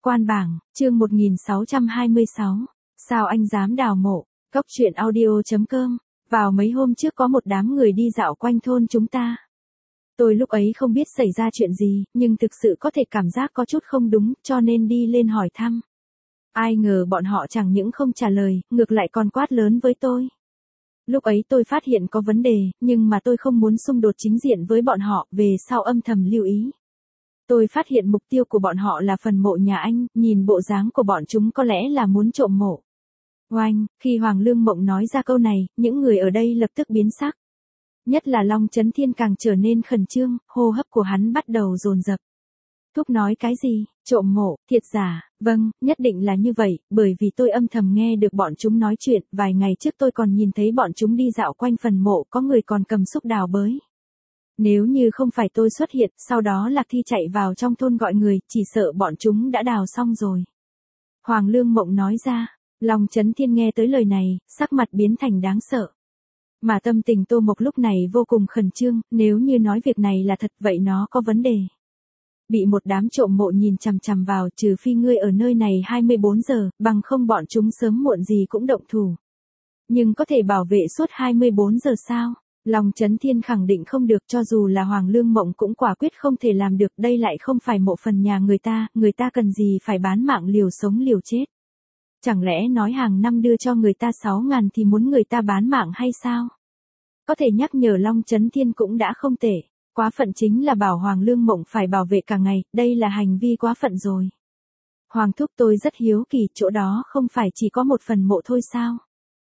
Quan bảng, chương 1626. Sao anh dám đào mộ? Cốc truyện audio.com. Vào mấy hôm trước có một đám người đi dạo quanh thôn chúng ta. Tôi lúc ấy không biết xảy ra chuyện gì, nhưng thực sự có thể cảm giác có chút không đúng, cho nên đi lên hỏi thăm. Ai ngờ bọn họ chẳng những không trả lời, ngược lại còn quát lớn với tôi. Lúc ấy tôi phát hiện có vấn đề, nhưng mà tôi không muốn xung đột chính diện với bọn họ, về sau âm thầm lưu ý. Tôi phát hiện mục tiêu của bọn họ là phần mộ nhà anh, nhìn bộ dáng của bọn chúng có lẽ là muốn trộm mộ. Oanh, khi Hoàng Lương Mộng nói ra câu này, những người ở đây lập tức biến sắc. Nhất là Long Chấn Thiên càng trở nên khẩn trương, hô hấp của hắn bắt đầu dồn dập. Thúc nói cái gì? Trộm mộ, thiệt giả? Vâng, nhất định là như vậy, bởi vì tôi âm thầm nghe được bọn chúng nói chuyện, vài ngày trước tôi còn nhìn thấy bọn chúng đi dạo quanh phần mộ, có người còn cầm xúc đào bới. Nếu như không phải tôi xuất hiện, sau đó Lạc Thi chạy vào trong thôn gọi người, chỉ sợ bọn chúng đã đào xong rồi. Hoàng Lương Mộng nói ra. Long Chấn Thiên nghe tới lời này, sắc mặt biến thành đáng sợ. Mà tâm tình Tô Mộc lúc này vô cùng khẩn trương, nếu như nói việc này là thật vậy nó có vấn đề. Bị một đám trộm mộ nhìn chằm chằm vào, trừ phi ngươi ở nơi này 24 giờ, bằng không bọn chúng sớm muộn gì cũng động thủ. Nhưng có thể bảo vệ suốt 24 giờ sao? Long Chấn Thiên khẳng định không được, cho dù là Hoàng Lương Mộng cũng quả quyết không thể làm được, đây lại không phải mộ phần nhà người ta cần gì phải bán mạng liều sống liều chết. Chẳng lẽ nói hàng năm đưa cho người ta 6.000 thì muốn người ta bán mạng hay sao? Có thể nhắc nhở Long Chấn Thiên cũng đã không tệ. Quá phận chính là bảo Hoàng Lương Mộng phải bảo vệ cả ngày, đây là hành vi quá phận rồi. Hoàng thúc, tôi rất hiếu kỳ, chỗ đó không phải chỉ có một phần mộ thôi sao?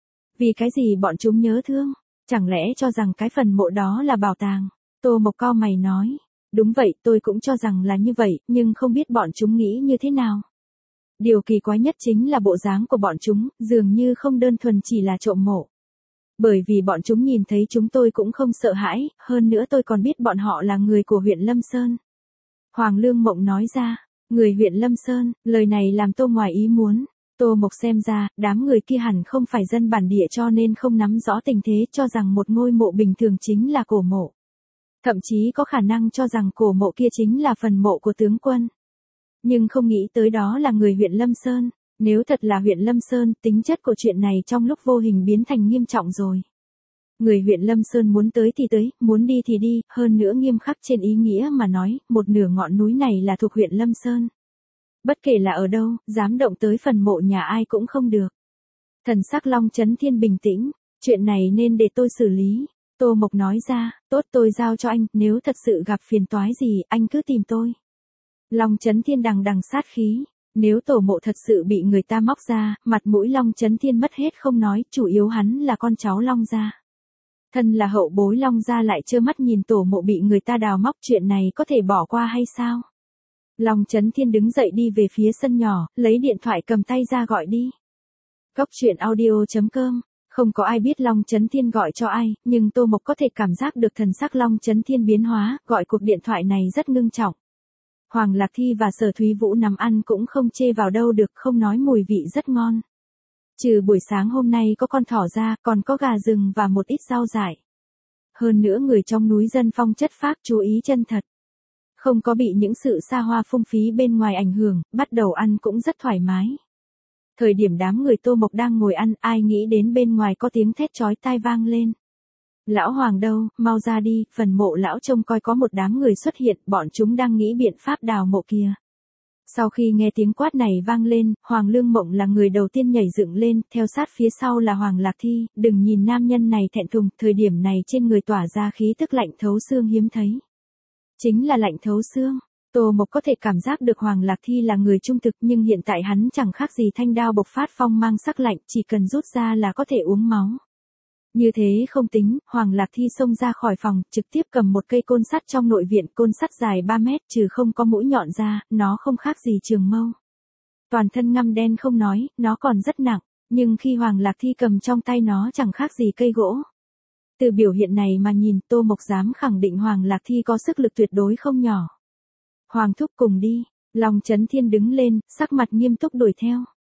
Vì cái gì bọn chúng nhớ thương? Chẳng lẽ cho rằng cái phần mộ đó là bảo tàng? Tô Mộc cau mày nói. Đúng vậy, tôi cũng cho rằng là như vậy, nhưng không biết bọn chúng nghĩ như thế nào. Điều kỳ quái nhất chính là bộ dáng của bọn chúng, dường như không đơn thuần chỉ là trộm mộ. Bởi vì bọn chúng nhìn thấy chúng tôi cũng không sợ hãi, hơn nữa tôi còn biết bọn họ là người của huyện Lâm Sơn. Hoàng Lương Mộng nói ra, người huyện Lâm Sơn, lời này làm tôi ngoài ý muốn. Tô Mộc xem ra, đám người kia hẳn không phải dân bản địa cho nên không nắm rõ tình thế, cho rằng một ngôi mộ bình thường chính là cổ mộ. Thậm chí có khả năng cho rằng cổ mộ kia chính là phần mộ của tướng quân. Nhưng không nghĩ tới đó là người huyện Lâm Sơn. Nếu thật là huyện Lâm Sơn, tính chất của chuyện này trong lúc vô hình biến thành nghiêm trọng rồi. Người huyện Lâm Sơn muốn tới thì tới, muốn đi thì đi, hơn nữa nghiêm khắc trên ý nghĩa mà nói, một nửa ngọn núi này là thuộc huyện Lâm Sơn. Bất kể là ở đâu, dám động tới phần mộ nhà ai cũng không được. Thần sắc Long Chấn Thiên bình tĩnh, chuyện này nên để tôi xử lý. Tô Mộc nói ra, tốt, tôi giao cho anh, nếu thật sự gặp phiền toái gì, anh cứ tìm tôi. Long Chấn Thiên đằng đằng sát khí, nếu tổ mộ thật sự bị người ta móc ra, mặt mũi Long Chấn Thiên mất hết không nói, chủ yếu hắn là con cháu Long gia. Thân là hậu bối Long gia lại trơ mắt nhìn tổ mộ bị người ta đào móc, chuyện này có thể bỏ qua hay sao? Long Chấn Thiên đứng dậy đi về phía sân nhỏ, lấy điện thoại cầm tay ra gọi đi. Cốc truyện audio.com. Không có ai biết Long Chấn Thiên gọi cho ai, nhưng Tô Mộc có thể cảm giác được thần sắc Long Chấn Thiên biến hóa, gọi cuộc điện thoại này rất ngưng trọng. Hoàng Lạc Thi và Sở Thúy Vũ nằm ăn cũng không chê vào đâu được, không nói mùi vị rất ngon. Trừ buổi sáng hôm nay có con thỏ ra, còn có gà rừng và một ít rau dại. Hơn nữa người trong núi dân phong chất phác chú ý chân thật. Không có bị những sự xa hoa phung phí bên ngoài ảnh hưởng, bắt đầu ăn cũng rất thoải mái. Thời điểm đám người Tô Mộc đang ngồi ăn, ai nghĩ đến bên ngoài có tiếng thét chói tai vang lên. Lão Hoàng đâu, mau ra đi, phần mộ lão trông coi có một đám người xuất hiện, bọn chúng đang nghĩ biện pháp đào mộ kia. Sau khi nghe tiếng quát này vang lên, Hoàng Lương Mộng là người đầu tiên nhảy dựng lên, theo sát phía sau là Hoàng Lạc Thi, đừng nhìn nam nhân này thẹn thùng, thời điểm này trên người tỏa ra khí tức lạnh thấu xương hiếm thấy. Chính là lạnh thấu xương. Tô Mộc có thể cảm giác được Hoàng Lạc Thi là người trung thực, nhưng hiện tại hắn chẳng khác gì thanh đao bộc phát phong mang sắc lạnh, chỉ cần rút ra là có thể uống máu. Như thế không tính, Hoàng Lạc Thi xông ra khỏi phòng, trực tiếp cầm một cây côn sắt trong nội viện, côn sắt dài 3 mét, trừ không có mũi nhọn ra, nó không khác gì trường mâu. Toàn thân ngăm đen không nói, nó còn rất nặng, nhưng khi Hoàng Lạc Thi cầm trong tay nó chẳng khác gì cây gỗ. Từ biểu hiện này mà nhìn, Tô Mộc dám khẳng định Hoàng Lạc Thi có sức lực tuyệt đối không nhỏ. Hoàng thúc cùng đi, Long Chấn Thiên đứng lên, sắc mặt nghiêm túc đuổi theo.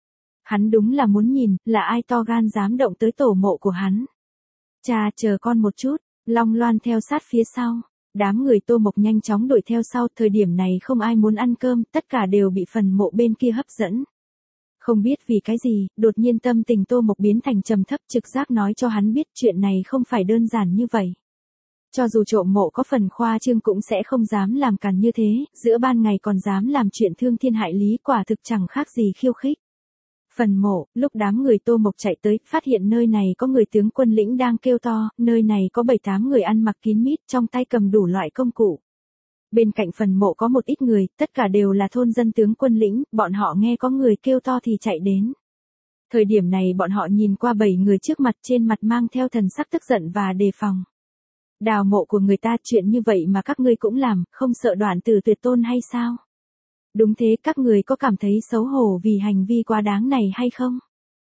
Hắn đúng là muốn nhìn, là ai to gan dám động tới tổ mộ của hắn. Cha, chờ con một chút, Long Loan theo sát phía sau. Đám người Tô Mộc nhanh chóng đuổi theo sau, thời điểm này không ai muốn ăn cơm, tất cả đều bị phần mộ bên kia hấp dẫn. Không biết vì cái gì, đột nhiên tâm tình Tô Mộc biến thành trầm thấp, trực giác nói cho hắn biết chuyện này không phải đơn giản như vậy. Cho dù trộm mộ có phần khoa trương cũng sẽ không dám làm càn như thế, giữa ban ngày còn dám làm chuyện thương thiên hại lý, quả thực chẳng khác gì khiêu khích. Phần mộ, lúc đám người Tô Mộc chạy tới, phát hiện nơi này có người tướng quân lĩnh đang kêu to, nơi này có 7-8 người ăn mặc kín mít, trong tay cầm đủ loại công cụ. Bên cạnh phần mộ có một ít người, tất cả đều là thôn dân tướng quân lĩnh, bọn họ nghe có người kêu to thì chạy đến. Thời điểm này bọn họ nhìn qua 7 người trước mặt, trên mặt mang theo thần sắc tức giận và đề phòng. Đào mộ của người ta, chuyện như vậy mà các ngươi cũng làm, không sợ đoạn tử tuyệt tôn hay sao? Đúng thế, các người có cảm thấy xấu hổ vì hành vi quá đáng này hay không?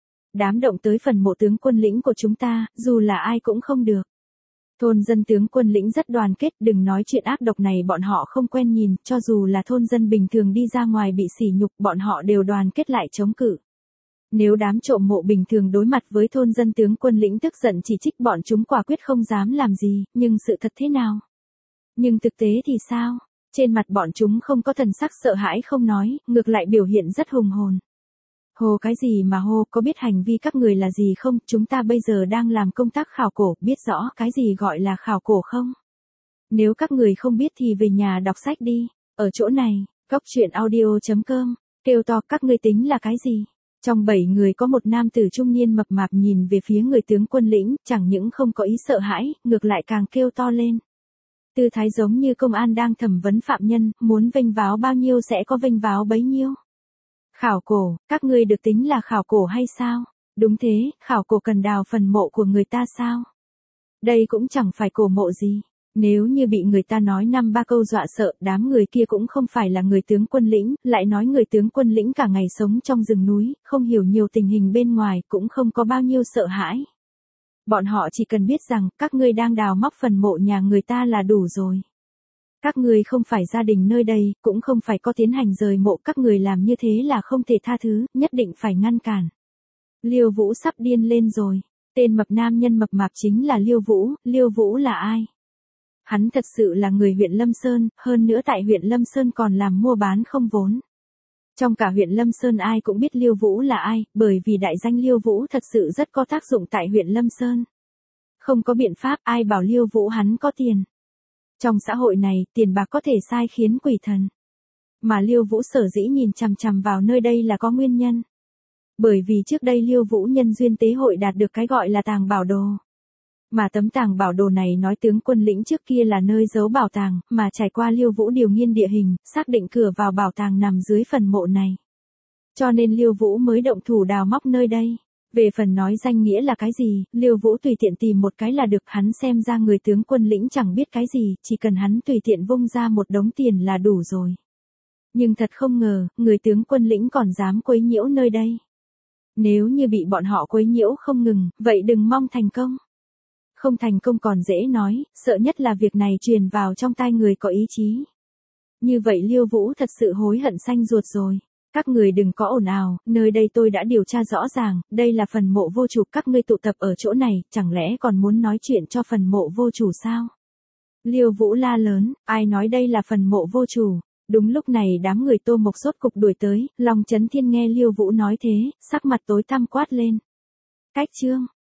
Đám động tới phần mộ tướng quân lĩnh của chúng ta, dù là ai cũng không được. Thôn dân tướng quân lĩnh rất đoàn kết, đừng nói chuyện ác độc này bọn họ không quen nhìn, cho dù là thôn dân bình thường đi ra ngoài bị sỉ nhục, bọn họ đều đoàn kết lại chống cự. Nếu đám trộm mộ bình thường đối mặt với thôn dân tướng quân lĩnh tức giận chỉ trích, bọn chúng quả quyết không dám làm gì, nhưng sự thật thế nào? Nhưng thực tế thì sao? Trên mặt bọn chúng không có thần sắc sợ hãi không nói, ngược lại biểu hiện rất hùng hồn. Hô cái gì mà hô, có biết hành vi các người là gì không? Chúng ta bây giờ đang làm công tác khảo cổ, biết rõ cái gì gọi là khảo cổ không? Nếu các người không biết thì về nhà đọc sách đi. Ở chỗ này, goctruyện.audio.com, kêu to các ngươi tính là cái gì? Trong 7 người có một nam tử trung niên mập mạp nhìn về phía người tướng quân lĩnh, chẳng những không có ý sợ hãi, ngược lại càng kêu to lên. Tư thái giống như công an đang thẩm vấn phạm nhân, muốn vênh váo bao nhiêu sẽ có vênh váo bấy nhiêu. Khảo cổ, các ngươi được tính là khảo cổ hay sao? Đúng thế, khảo cổ cần đào phần mộ của người ta sao? Đây cũng chẳng phải cổ mộ gì. Nếu như bị người ta nói 5-3 câu dọa sợ, đám người kia cũng không phải là người tướng quân lĩnh, lại nói người tướng quân lĩnh cả ngày sống trong rừng núi, không hiểu nhiều tình hình bên ngoài, cũng không có bao nhiêu sợ hãi. Bọn họ chỉ cần biết rằng, các ngươi đang đào móc phần mộ nhà người ta là đủ rồi. Các ngươi không phải gia đình nơi đây, cũng không phải có tiến hành rời mộ, các người làm như thế là không thể tha thứ, nhất định phải ngăn cản. Liêu Vũ sắp điên lên rồi. Tên mập nam nhân mập mạp chính là Liêu Vũ là ai? Hắn thật sự là người huyện Lâm Sơn, hơn nữa tại huyện Lâm Sơn còn làm mua bán không vốn. Trong cả huyện Lâm Sơn ai cũng biết Liêu Vũ là ai, bởi vì đại danh Liêu Vũ thật sự rất có tác dụng tại huyện Lâm Sơn. Không có biện pháp, ai bảo Liêu Vũ hắn có tiền. Trong xã hội này, tiền bạc có thể sai khiến quỷ thần. Mà Liêu Vũ sở dĩ nhìn chằm chằm vào nơi đây là có nguyên nhân. Bởi vì trước đây Liêu Vũ nhân duyên tế hội đạt được cái gọi là tàng bảo đồ. Mà tấm tàng bảo đồ này nói tướng quân lĩnh trước kia là nơi giấu bảo tàng, mà trải qua Liêu Vũ điều nghiên địa hình, xác định cửa vào bảo tàng nằm dưới phần mộ này. Cho nên Liêu Vũ mới động thủ đào móc nơi đây. Về phần nói danh nghĩa là cái gì, Liêu Vũ tùy tiện tìm một cái là được, hắn xem ra người tướng quân lĩnh chẳng biết cái gì, chỉ cần hắn tùy tiện vung ra một đống tiền là đủ rồi. Nhưng thật không ngờ, người tướng quân lĩnh còn dám quấy nhiễu nơi đây. Nếu như bị bọn họ quấy nhiễu không ngừng, vậy đừng mong thành công. Không thành công còn dễ nói, sợ nhất là việc này truyền vào trong tai người có ý chí. Như vậy Liêu Vũ thật sự hối hận xanh ruột rồi. Các người đừng có ồn ào, nơi đây tôi đã điều tra rõ ràng, đây là phần mộ vô chủ, các ngươi tụ tập ở chỗ này, chẳng lẽ còn muốn nói chuyện cho phần mộ vô chủ sao? Liêu Vũ la lớn, ai nói đây là phần mộ vô chủ? Đúng lúc này đám người Tô Mộc sốt cục đuổi tới, Long Chấn Thiên nghe Liêu Vũ nói thế, sắc mặt tối tăm quát lên. Cách chương.